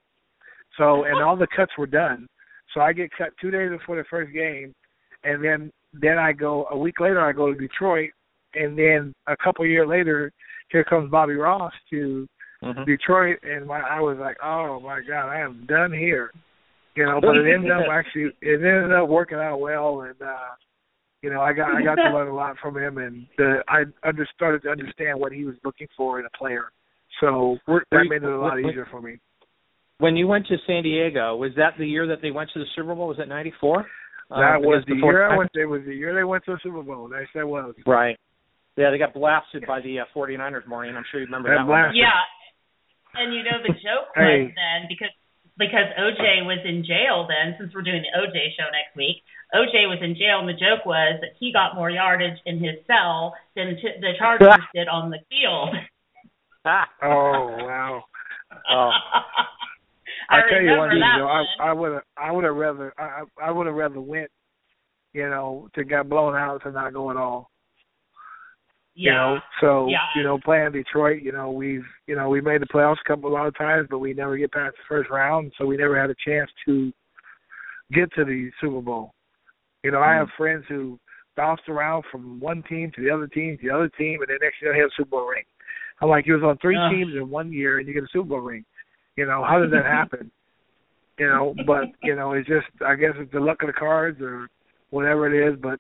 So and all the cuts were done. So I get cut 2 days before the first game, and then I go a week later I go to Detroit, and then a couple of years later here comes Bobby Ross to Detroit, and I was like, oh my God, I am done here. You know, but it ended up working out well, and you know, I got to learn a lot from him, and I started to understand what he was looking for in a player. So that made it a lot easier for me. When you went to San Diego, was that the year that they went to the Super Bowl? Was that '94? That was the year I went. It was the year they went to the Super Bowl. They said, "Well, right." Yeah, they got blasted by the 49ers, Maureen. I'm sure you remember that one. Yeah, and you know the joke was then because OJ was in jail then, since we're doing the OJ show next week, OJ was in jail, and the joke was that he got more yardage in his cell than the Chargers did on the field. Oh, wow. Oh. I tell you one thing, I would have rather went, you know, to get blown out to not go at all. Yeah. You know, so you know, playing Detroit, you know, we made the playoffs a lot of times, but we never get past the first round, so we never had a chance to get to the Super Bowl. You know, I have friends who bounced around from one team to the other team to the other team, and then next year they have a Super Bowl ring. I'm like, you was on three teams in 1 year and you get a Super Bowl ring. You know, how does that happen? You know, but you know, it's just, I guess it's the luck of the cards or whatever it is, but.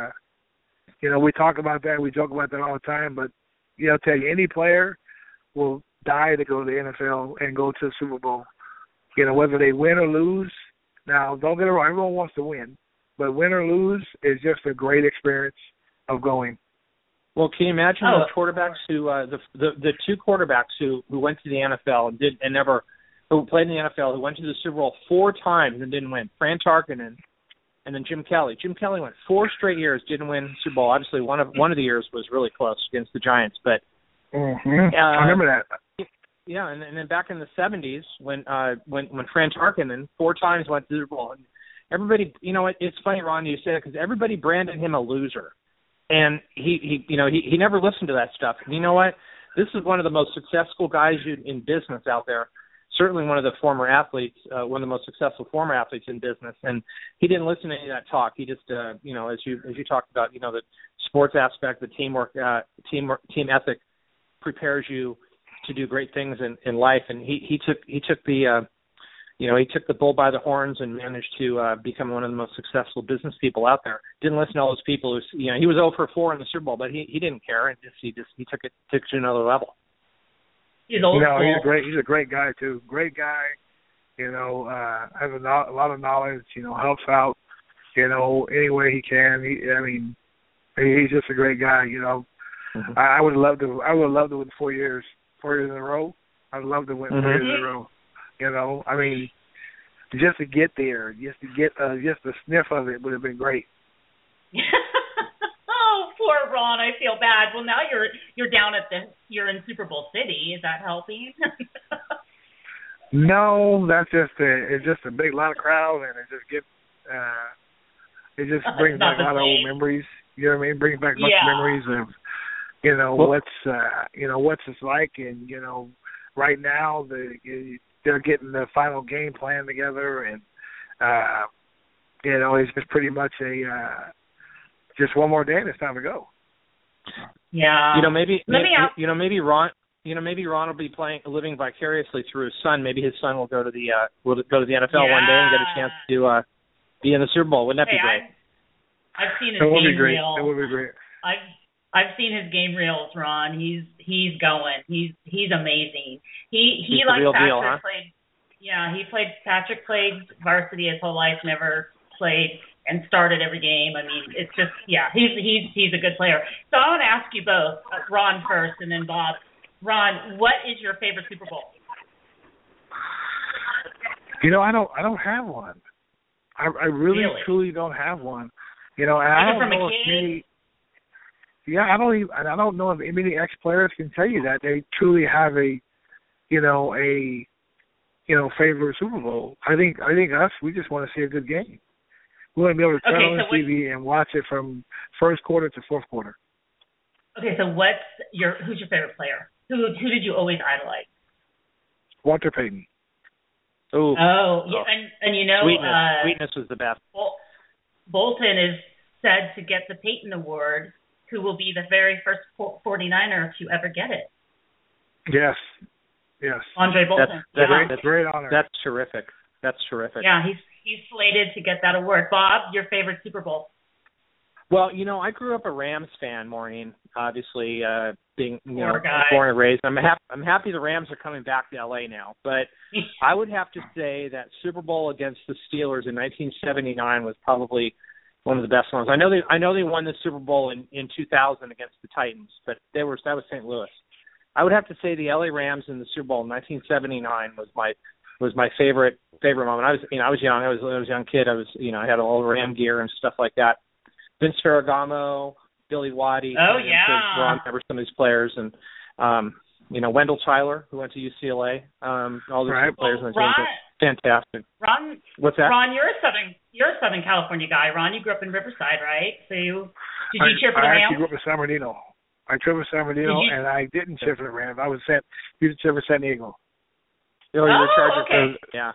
You know, we talk about that, we joke about that all the time, but you know, I'll tell you, any player will die to go to the NFL and go to the Super Bowl. You know, whether they win or lose. Now, don't get it wrong, everyone wants to win, but win or lose is just a great experience of going. Well, can you imagine the quarterbacks who the two quarterbacks who went to the NFL and who played in the NFL, who went to the Super Bowl 4 times and didn't win? Fran Tarkenton. And then Jim Kelly. Jim Kelly went 4 straight years, didn't win Super Bowl. Obviously, one of the years was really close against the Giants. But I remember that. Yeah, and then back in the 70s, when Fran Tarkenton 4 times went to the Super Bowl, and everybody, you know, it's funny, Ron, you say it because everybody branded him a loser, and he never listened to that stuff. And you know what? This is one of the most successful guys in business out there. Certainly one of the former athletes, one of the most successful former athletes in business, and he didn't listen to any of that talk. He just, you know, as you talked about, you know, the sports aspect, the teamwork, team ethic prepares you to do great things in life. And he took the, you know, he took the bull by the horns and managed to become one of the most successful business people out there. Didn't listen to all those people who, you know, he was 0 for 4 in the Super Bowl, but he didn't care, and he took it to another level. He's old school. He's a great guy too. Great guy, you know, has a lot of knowledge. You know, helps out, you know, any way he can. He's just a great guy. You know, I would love to win 4 years in a row. I'd love to win 4 years in a row. You know, I mean, just to get there, just the sniff of it would have been great. Oh, poor Ron. I feel bad. Well, now you're down you're in Super Bowl City. Is that helping? No, it's just a big lot of crowd, and it just brings back a lot of old memories. You know what I mean? Brings back much memories of what's it's like, and right now they're getting the final game plan together, and it's just pretty much just one more day and it's time to go. Yeah. Maybe Ron will be living vicariously through his son. Maybe his son will go to the NFL one day and get a chance to be in the Super Bowl. Wouldn't that be great? I've seen his game reels. That would be great. I've seen his game reels, Ron. He's going. He's amazing. He like the real Patrick deal, huh? played. Yeah, Patrick played varsity his whole life, never played and started every game. I mean, it's just he's a good player. So I want to ask you both, Ron first, and then Bob. Ron, what is your favorite Super Bowl? I don't have one. I really truly don't have one. I don't know if many. Yeah, I don't know if many ex-players can tell you that they truly have a favorite Super Bowl. I think we just want to see a good game. We want to be able to turn on the TV and watch it from first quarter to fourth quarter. Okay, so who's your favorite player? Who did you always idolize? Walter Payton. Oh, yeah, and Sweetness was the best. Bolton is said to get the Payton Award, who will be the very first 49er to ever get it. Yes. Andre Bolton. That's a great honor. That's terrific. Yeah, he's slated to get that award. Bob, your favorite Super Bowl? Well, I grew up a Rams fan, Maureen. Obviously, being born and raised. I'm happy the Rams are coming back to LA now. But I would have to say that Super Bowl against the Steelers in 1979 was probably one of the best ones. I know they won the Super Bowl in 2000 against the Titans, but that was St. Louis. I would have to say the LA Rams in the Super Bowl in 1979 was my favorite moment. I was young. I was a young kid. I had all the Ram gear and stuff like that. Vince Ferragamo, Billy Waddy. Oh, yeah. Ron remember some of these players, and Wendell Tyler, who went to UCLA. All these players on the team. Fantastic. Ron, what's that? Ron, you're a Southern California guy. Ron, you grew up in Riverside, right? So did you cheer for the Rams? I actually grew up in San Bernardino. I cheered for San Bernardino, and I didn't cheer for the Rams. I was cheer for San Diego. You were a Chargers fan. Yeah.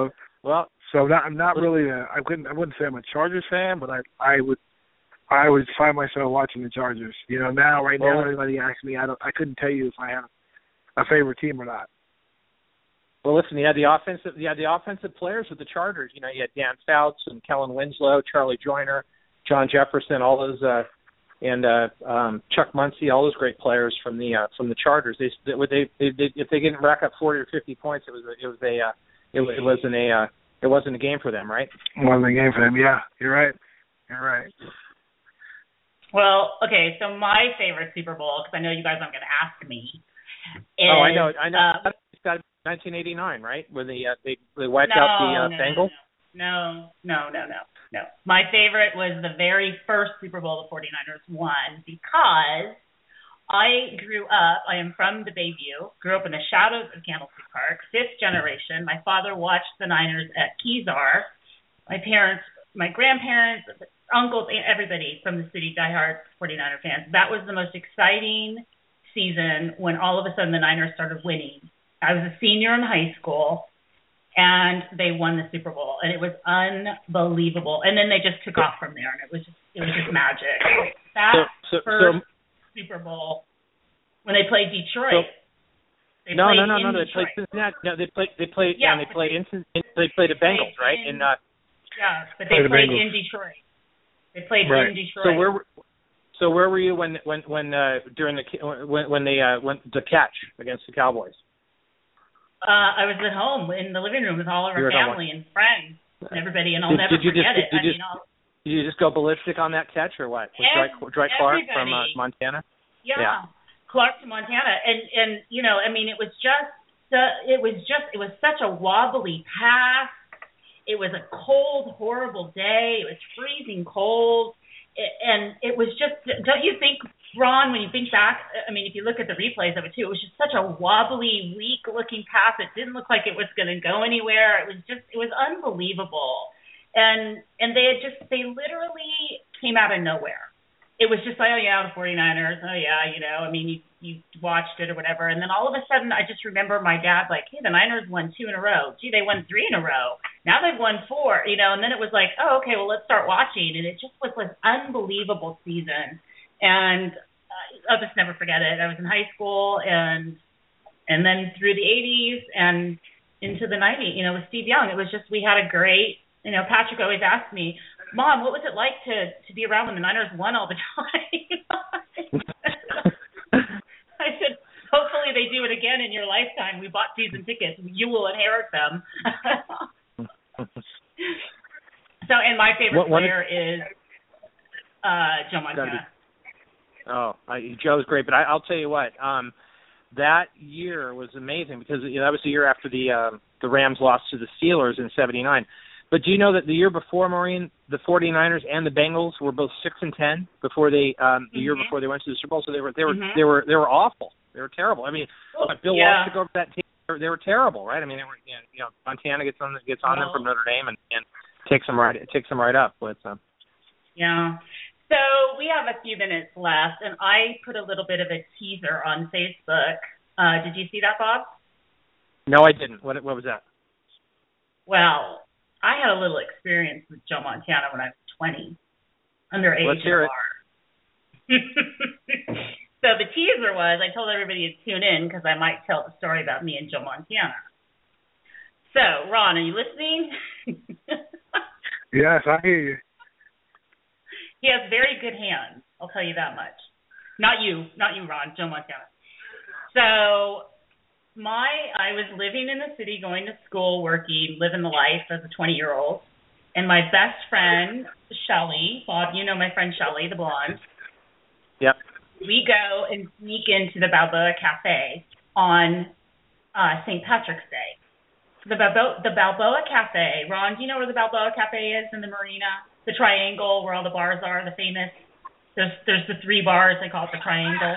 So I'm not really. I wouldn't say I'm a Chargers fan, but I would find myself watching the Chargers. Now everybody asks me, I couldn't tell you if I have a favorite team or not. Well, listen, you had the offensive players with the Chargers. You had Dan Fouts and Kellen Winslow, Charlie Joyner, John Jefferson, all those, and Chuck Muncie, all those great players from the Chargers. If they didn't rack up 40 or 50 points, it wasn't a game for them, right? It wasn't a game for them. Yeah, you're right. Well, okay, so my favorite Super Bowl, because I know you guys aren't going to ask me. I know. It's got 1989, right? When they wiped out the Bengals? No. My favorite was the very first Super Bowl the 49ers won, because I am from the Bayview, grew up in the shadows of Candlestick Park, fifth generation. My father watched the Niners at Kezar. My parents, my grandparents, uncles, everybody from the city, diehard 49er fans. That was the most exciting season when all of a sudden the Niners started winning. I was a senior in high school, and they won the Super Bowl, and it was unbelievable. And then they just took off from there, and it was just magic. That first Super Bowl when they played Detroit. They played They played Cincinnati. No, they played the Bengals, right? But they played in Detroit. They played in Detroit. So where were you when during when they went to catch against the Cowboys? I was at home in the living room with all of our family and friends and everybody, and I'll never forget it. Did you just go ballistic on that catch, or what? Dwight Clark from Montana? Yeah, Clark to Montana, and it was such a wobbly pass. It was a cold, horrible day. It was freezing cold. And it was just, don't you think, Ron, when you think back, I mean, if you look at the replays of it too, it was just such a wobbly, weak-looking pass. It didn't look like it was going to go anywhere. It was unbelievable. And they literally came out of nowhere. It was just like, oh yeah, the 49ers, oh yeah, I mean, you watched it or whatever. And then all of a sudden, I just remember my dad like, hey, the Niners won 2 in a row. Gee, they won 3 in a row. Now they've won 4, and then it was like, oh, okay, well, let's start watching. And it just was an unbelievable season. And I'll just never forget it. I was in high school and then through the 80s and into the 90s, with Steve Young, it was just, we had a great, Patrick always asked me, Mom, what was it like to be around when the Niners won all the time? I said, hopefully they do it again in your lifetime. We bought season tickets. You will inherit them. So, and my favorite player is Joe Montana. Joe's great, but I'll tell you what, that year was amazing because that was the year after the Rams lost to the Steelers in '79. But do you know that the year before, Maureen, the 49ers and the Bengals were both 6-10 before they the year before they went to the Super Bowl? So they were awful. They were terrible. I mean, Bill Walsh took over that team. They were terrible, right? I mean, they were, Montana gets on them from Notre Dame and takes them right up with them. Yeah. So we have a few minutes left, and I put a little bit of a teaser on Facebook. Did you see that, Bob? No, I didn't. What was that? Well, I had a little experience with Joe Montana when I was 20, underage. Let's hear it. So the teaser was, I told everybody to tune in because I might tell the story about me and Joe Montana. So, Ron, are you listening? Yes, I hear you. He has very good hands, I'll tell you that much. Not you, Ron, Joe Montana. So I was living in the city, going to school, working, living the life as a 20-year-old. And my best friend, Shelly, Bob, you know my friend Shelly, the blonde. Yep. We go and sneak into the Balboa Cafe on St. Patrick's Day. The Balboa Cafe, Ron, do you know where the Balboa Cafe is in the marina? The triangle where all the bars are, the famous. There's the 3 bars, they call it the triangle.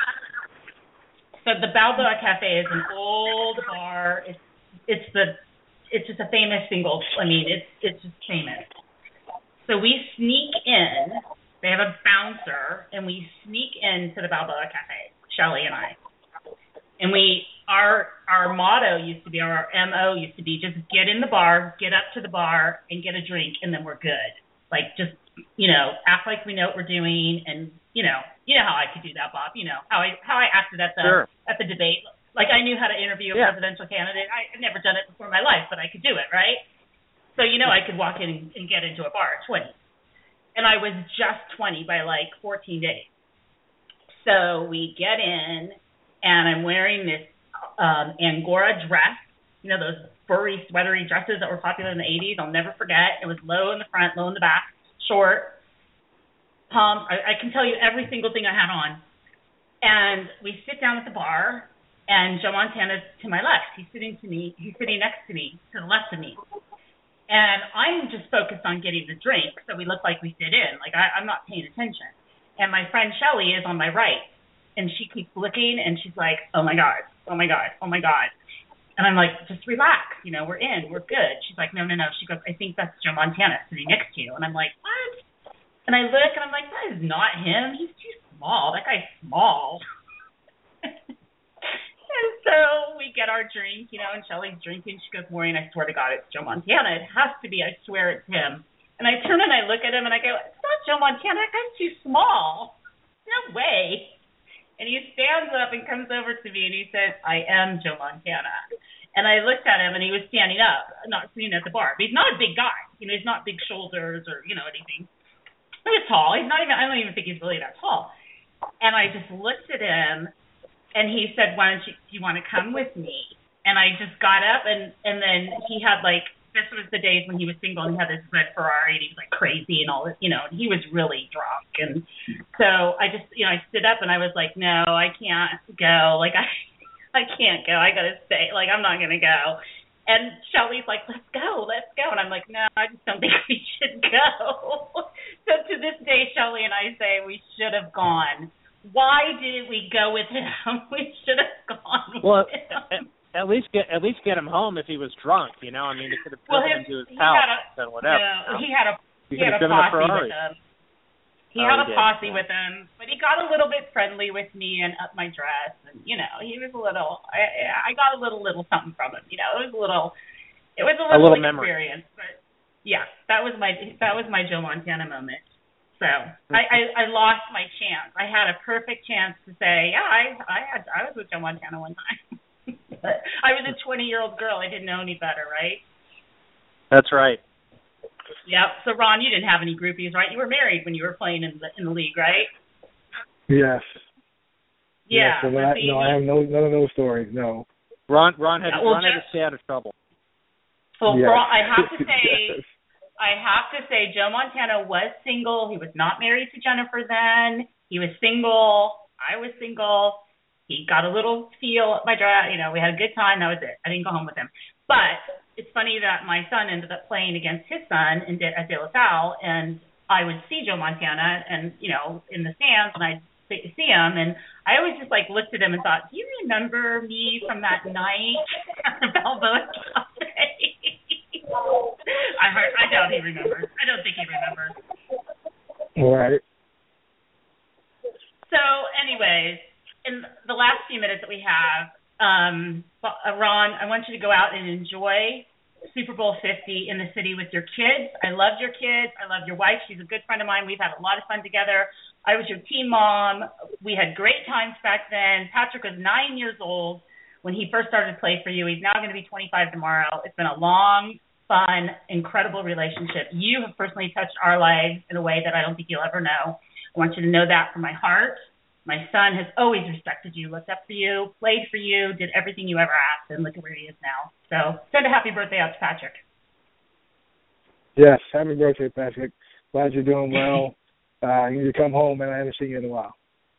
So the Balboa Cafe is an old bar. It's just a famous single. I mean, it's just famous. So we sneak in. They have a bouncer, and we sneak into the Balboa Cafe, Shelly and I. And our motto used to be, our MO used to be, just get in the bar, get up to the bar, and get a drink, and then we're good. Like, just, act like we know what we're doing, and, you know how I could do that, Bob. You know how I acted at the debate. Like, I knew how to interview a presidential candidate. I'd never done it before in my life, but I could do it, right? So, I could walk in and get into a bar at 20. And I was just 20 by, 14 days. So we get in, and I'm wearing this Angora dress, those furry, sweatery dresses that were popular in the 80s. I'll never forget. It was low in the front, low in the back, short. I can tell you every single thing I had on. And we sit down at the bar, and Joe Montana's to my left. He's sitting next to me, to the left of me. And I'm just focused on getting the drink, so we look like we fit in. Like, I'm not paying attention. And my friend Shelly is on my right, and she keeps looking, and she's like, oh, my God, oh, my God, oh, my God. And I'm like, just relax, we're in, we're good. She's like, no. She goes, I think that's Joe Montana sitting next to you. And I'm like, what? And I look, and I'm like, that is not him. He's too small. That guy's small. And so we get our drink, and Shelly's drinking. She goes, Maureen, I swear to God, it's Joe Montana. It has to be. I swear it's him. And I turn and I look at him, and I go, it's not Joe Montana. That guy's too small. No way. And he stands up and comes over to me, and he says, I am Joe Montana. And I looked at him, and he was standing up, not sitting at the bar. But he's not a big guy. He's not big shoulders or, anything. He was tall. I don't even think he's really that tall. And I just looked at him, and he said, do you want to come with me? And I just got up, and then he had, this was the days when he was single, and he had this red Ferrari, and he was, crazy and all this, and he was really drunk. And so I just, I stood up, and I was like, no, I can't go. I can't go. I got to stay. I'm not going to go. And Shelly's like, let's go. And I'm like, no, I just don't think we should go. So to this day, Shelly and I say we should have gone. Why did we go with him? We should have gone with him. At least get him home if he was drunk, you know. I mean, he could have driven him to his house and whatever. Yeah, he had a posse with him. He had a posse with him, but he got a little bit friendly with me and up my dress, and he was a little. I got a little something from him. It was a little experience, but yeah, that was my Joe Montana moment. So I lost my chance. I had a perfect chance to say, yeah, I was with Joe Montana one time. But I was a 20-year-old girl. I didn't know any better, right? That's right. Yep. So Ron, you didn't have any groupies, right? You were married when you were playing in the league, right? Yes. Yeah. Yes, I have none of those stories. No. Ron had to stay out of trouble. Well, yes. I have to say, Joe Montana was single. He was not married to Jennifer then. He was single. I was single. He got a little feel at my dress. We had a good time. That was it. I didn't go home with him. But it's funny that my son ended up playing against his son at De La Salle, and I would see Joe Montana and, in the stands, and I'd see him, and I always just, looked at him and thought, do you remember me from that night at the Balboa Cafe? I doubt he remembers. I don't think he remembers. All right. So, anyways, in the last few minutes that we have, Ron, I want you to go out and enjoy Super Bowl 50 in the city with your kids. I loved your kids. I love your wife. She's a good friend of mine. We've had a lot of fun together. I was your team mom. We had great times back then. Patrick was 9 years old when he first started to play for you. He's now going to be 25 tomorrow. It's been a long, fun, incredible relationship. You have personally touched our lives in a way that I don't think you'll ever know. I want you to know that from my heart. My son has always respected you, looked up for you, played for you, did everything you ever asked, and look at where he is now. So send a happy birthday out to Patrick. Yes, happy birthday, Patrick. Glad you're doing well. You need to come home, and I haven't seen you in a while.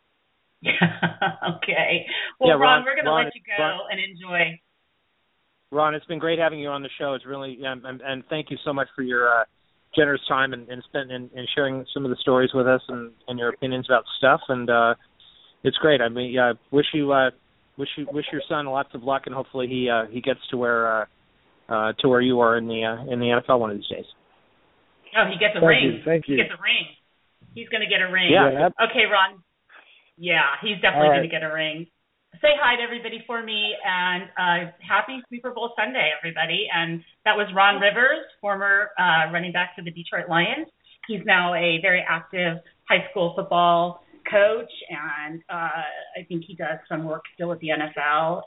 Okay. Well, yeah, Ron, we're going to let you go and enjoy. Ron, it's been great having you on the show. It's really and thank you so much for your generous time and sharing some of the stories with us and your opinions about stuff. And it's great. I mean, wish your son lots of luck, and hopefully he gets to where you are in the NFL one of these days. Oh, he gets a ring. Thank you. He gets a ring. He's going to get a ring. Yeah. Okay, Ron. Yeah, he's definitely going to get a ring. Say hi to everybody for me, and happy Super Bowl Sunday, everybody. And that was Ron Rivers, former running back for the Detroit Lions. He's now a very active high school football coach, and I think he does some work still at the NFL.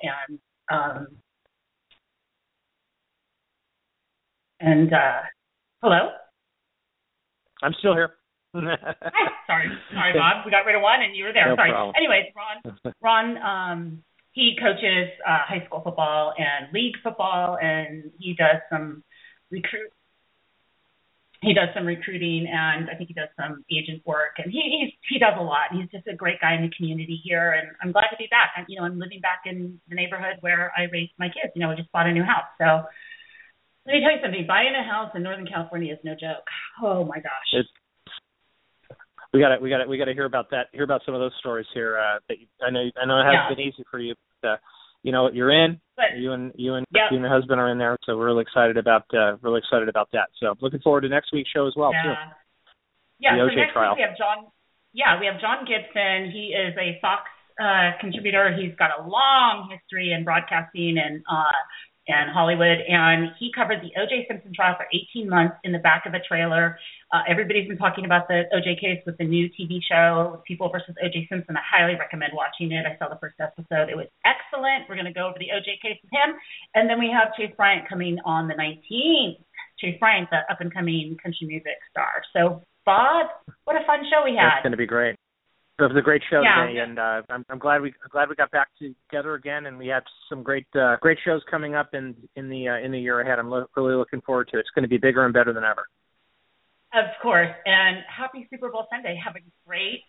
And hello? I'm still here. Hi. Sorry, Bob. We got rid of one, and you were there. No Sorry. problem. Anyways, Ron, he coaches high school football and league football, and he does some recruiting, and I think he does some agent work, and he does a lot. He's just a great guy in the community here, and I'm glad to be back. I'm living back in the neighborhood where I raised my kids. We just bought a new house, so let me tell you something. Buying a house in Northern California is no joke. Oh my gosh. We got to hear about that. Hear about some of those stories here. I know it hasn't been easy for you. But, you're in. But, you and your husband are in there, so we're really excited about that. So looking forward to next week's show as well too. Yeah. The OJ so next trial. week we have John. Yeah, we have John Gibson. He is a Fox contributor. He's got a long history in broadcasting and Hollywood, and he covered the O.J. Simpson trial for 18 months in the back of a trailer. Everybody's been talking about the O.J. case with the new TV show, People versus O.J. Simpson. I highly recommend watching it. I saw the first episode. It was excellent. We're going to go over the O.J. case with him. And then we have Chase Bryant coming on the 19th. Chase Bryant, the up-and-coming country music star. So, Bob, what a fun show we had. It's going to be great. It was a great show today, and I'm glad we got back together again, and we have some great shows coming up in the year ahead. I'm really looking forward to it. It's going to be bigger and better than ever. Of course, and happy Super Bowl Sunday. Have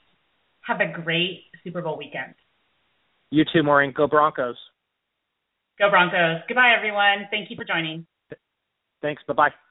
a great Super Bowl weekend. You too, Maureen. Go Broncos. Go Broncos. Goodbye, everyone. Thank you for joining. Thanks. Bye-bye.